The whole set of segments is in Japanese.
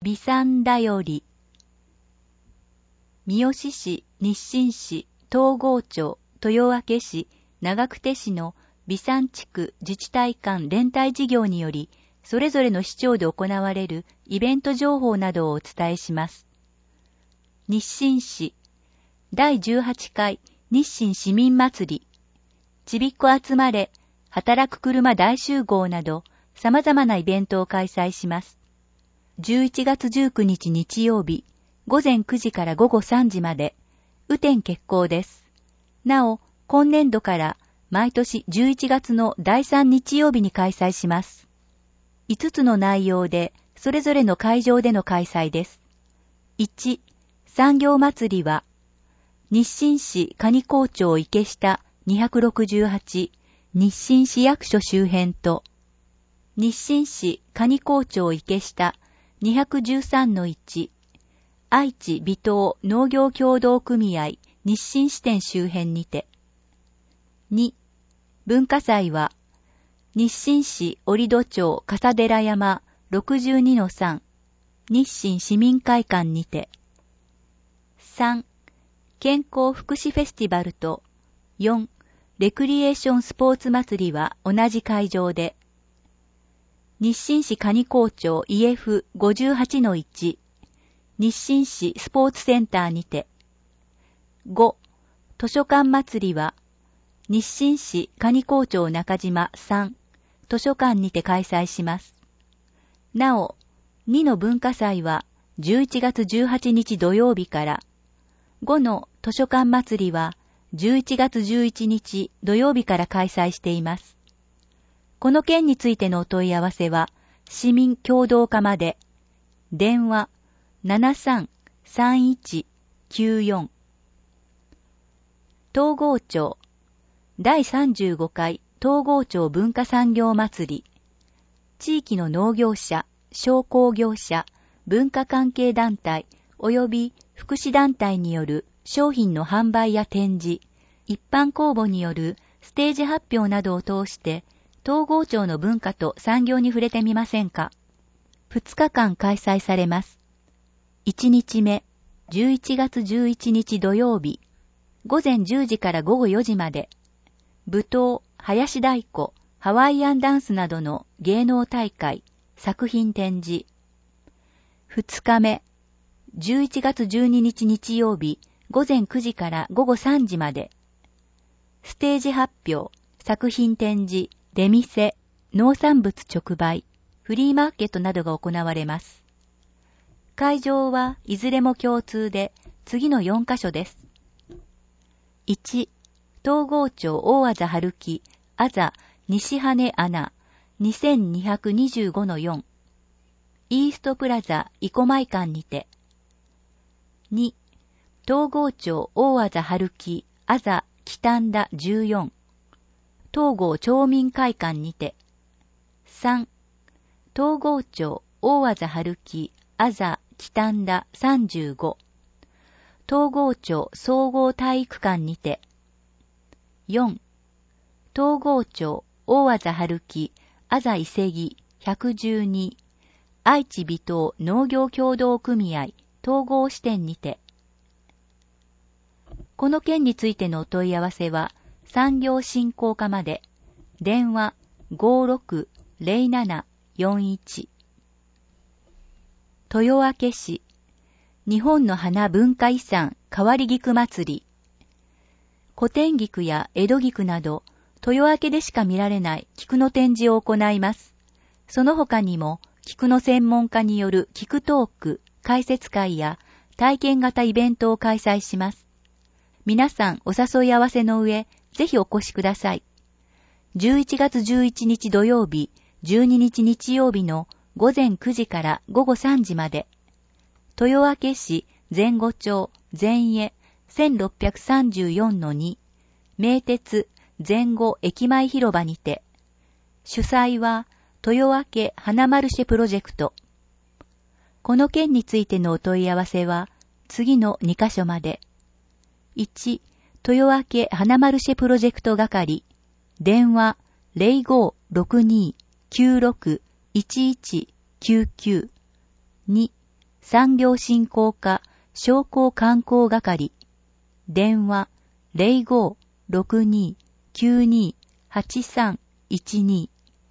美産だより。三好市、日清市、東郷町、豊明市、長久手市の美産地区自治体間連帯事業により、それぞれの市町で行われるイベント情報などをお伝えします。日清市、第18回日清市民祭り、ちびっこ集まれ、働く車大集合など、様々なイベントを開催します。11月19日日曜日、午前9時から午後3時まで、雨天決行です。なお、今年度から毎年11月の第3日曜日に開催します。5つの内容で、それぞれの会場での開催です。1、産業祭りは、日清市上高町池下268日清市役所周辺と、日清市上高町池下213-1愛知美東農業協同組合日清支店周辺にて。2、文化祭は、日清市折戸町笠寺山 62-3 日清市民会館にて。3、健康福祉フェスティバルと、4、レクリエーションスポーツ祭りは同じ会場で、日清市上高町 EF58-1 日清市スポーツセンターにて。5、図書館祭りは、日清市上高町中島3図書館にて開催します。なお、2の文化祭は11月18日土曜日から、5の図書館祭りは11月11日土曜日から開催しています。この件についてのお問い合わせは、市民協同課まで、電話733194。東郷町、第35回東郷町文化産業祭り、地域の農業者、商工業者、文化関係団体及び福祉団体による商品の販売や展示、一般公募によるステージ発表などを通して、東郷町の文化と産業に触れてみませんか。2日間開催されます。1日目、11月11日土曜日、午前10時から午後4時まで、舞踏、林太鼓、ハワイアンダンスなどの芸能大会、作品展示。2日目、11月12日日曜日、午前9時から午後3時まで、ステージ発表、作品展示、出店、農産物直売、フリーマーケットなどが行われます。会場はいずれも共通で、次の4カ所です。1、東郷町大字春木、あざ西羽穴、2225-4、イーストプラザ生駒館にて。2、東郷町大字春木、あざ北田14、東郷町民会館にて。3、東郷町大字春木、あざ北田35、東郷町総合体育館にて。4、東郷町大字春木、あざ伊勢木112、愛知美東農業協同組合統合支店にて。この件についてのお問い合わせは、産業振興課まで、電話560741。豊明市、日本の花文化遺産変わり菊祭り。古典菊や江戸菊など、豊明でしか見られない菊の展示を行います。その他にも、菊の専門家による菊トーク、解説会や体験型イベントを開催します。皆さんお誘い合わせの上、ぜひお越しください。11月11日土曜日、12日日曜日の午前9時から午後3時まで、豊明市前後町前江 1634-2 名鉄前後駅前広場にて、主催は豊明花マルシェプロジェクト。この件についてのお問い合わせは次の2カ所まで。1、豊明花マルシェプロジェクト係、電話 0562-96-1199。2、 産業振興課商工観光係、電話 05-62-92-8312。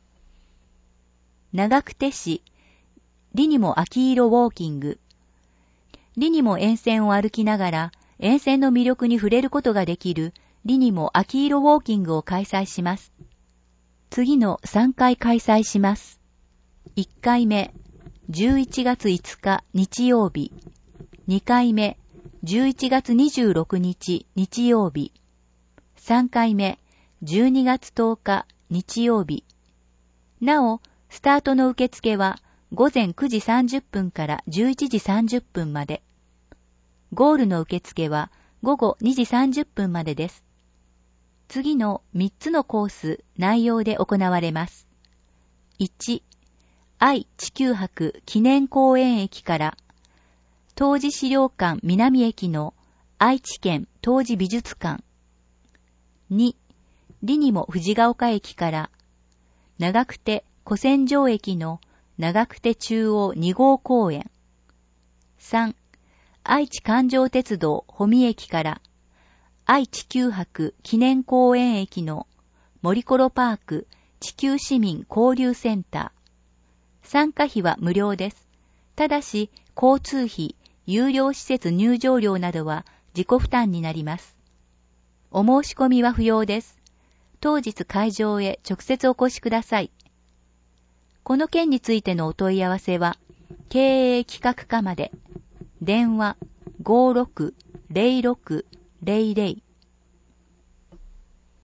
長久手市リニモ秋色ウォーキング。リニモ沿線を歩きながら沿線の魅力に触れることができるリニモ秋色ウォーキングを開催します。次の3回開催します。1回目、11月5日日曜日。2回目、11月26日日曜日。3回目、12月10日日曜日。なお、スタートの受付は午前9時30分から11時30分まで。ゴールの受付は午後2時30分までです。次の3つのコース内容で行われます。1、愛・地球博記念公園駅から東寺資料館南駅の愛知県東寺美術館。2、リニモ藤ヶ丘駅から長久手古戦場駅の長久手中央2号公園。3、愛知環状鉄道保見駅から愛・地球博記念公園駅の森コロパーク地球市民交流センター。参加費は無料です。ただし、交通費、有料施設入場料などは自己負担になります。お申し込みは不要です。当日会場へ直接お越しください。この件についてのお問い合わせは、経営企画課まで。電話 56-0600